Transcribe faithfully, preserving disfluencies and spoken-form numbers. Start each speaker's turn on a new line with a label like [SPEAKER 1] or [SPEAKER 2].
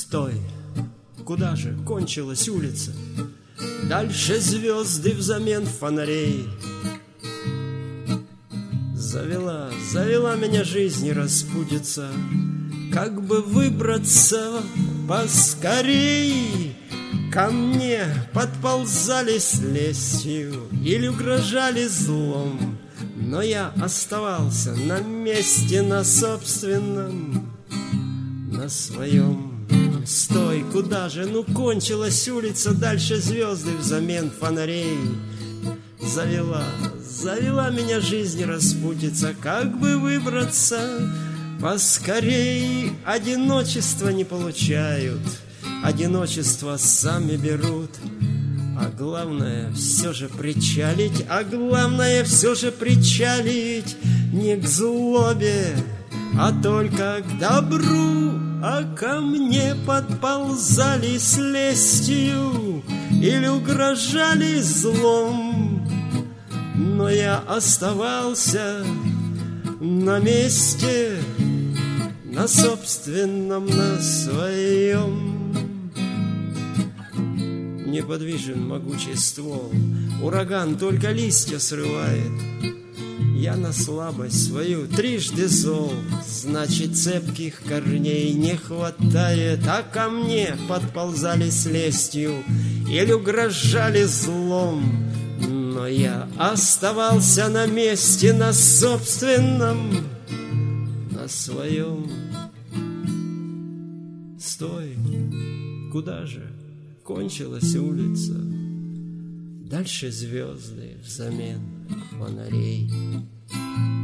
[SPEAKER 1] Стой, куда же кончилась улица? Дальше звезды взамен фонарей. Завела, завела меня жизнь и распутится. Как бы выбраться поскорей. Ко мне подползали с лестью или угрожали злом, но я оставался на месте, на собственном, на своем. Стой, куда же? Ну кончилась улица, дальше звезды взамен фонарей. Завела, завела меня жизнь распутица. Как бы выбраться поскорей. Одиночество не получают, одиночество сами берут. А главное все же причалить, а главное все же причалить не к злобе, а только к добру. А ко мне подползали с лестью или угрожали злом, но я оставался на месте, на собственном, на своем. Неподвижен могучий ствол, ураган только листья срывает. Я на слабость свою трижды зол, значит, цепких корней не хватает. А ко мне подползали с лестью или угрожали злом, но я оставался на месте, на собственном, на своем. Стой, куда же кончилась улица? Дальше звезды взамен фонарей.